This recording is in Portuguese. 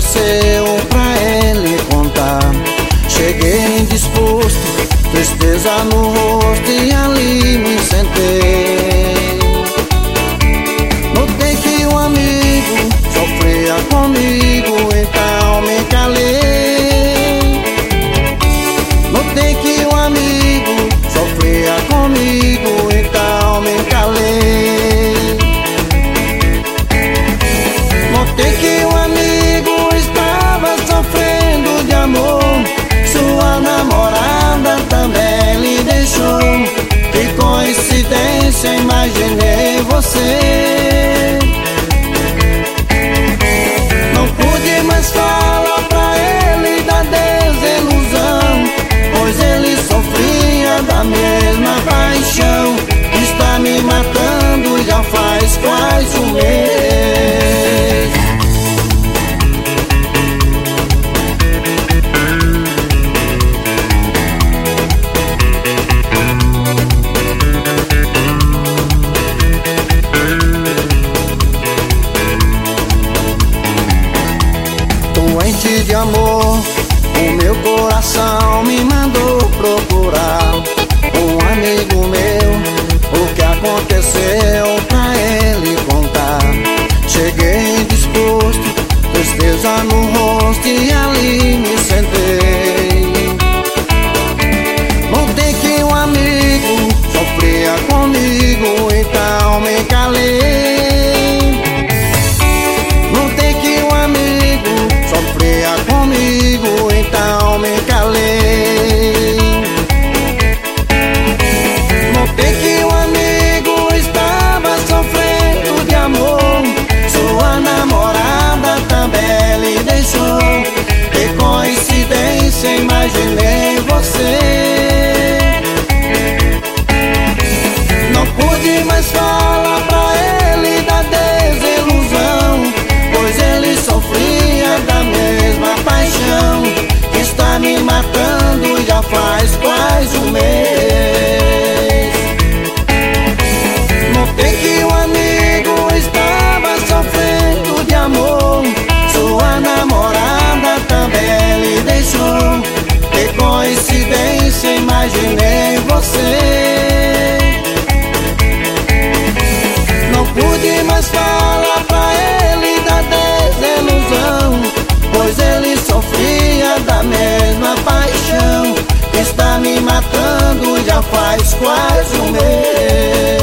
aconteceu pra ele contar. Cheguei indisposto, tristeza no rosto e ali me sentei. Notei que um amigo sofria comigo, então me calei. Notei que um amigo sofria comigo, então me calei. Notei que um amigo estava sofrendo de amor, sua namorada também lhe deixou. Que coincidência, imaginei você. Não pude mais falar pra ele da desilusão, pois ele sofria da mesma paixão. Está me matando já faz quase um mês. Doente de amor, o meu coração me mandou procurar um amigo meu, o que aconteceu pra ele contar. Cheguei disposto, tristeza no rosto e ali me sentei. Notei que um amigo sofria comigo, então me calei. Notei que um amigo sofria comigo, então me calei. Notei que um amigo estava sofrendo de amor, sua namorada também lhe deixou. Que coincidência, imaginei você. Não pude mais falar pra ele da desilusão, pois ele sofria da mesma paixão. Está me matando já faz quase um mês. Notei que um amigo estava sofrendo de amor, sua namorada também lhe deixou. Que coincidência, imaginei você. Não pude mais falar pra ele da desilusão, pois ele sofria da mesma paixão. Está me matando já faz quase um mês.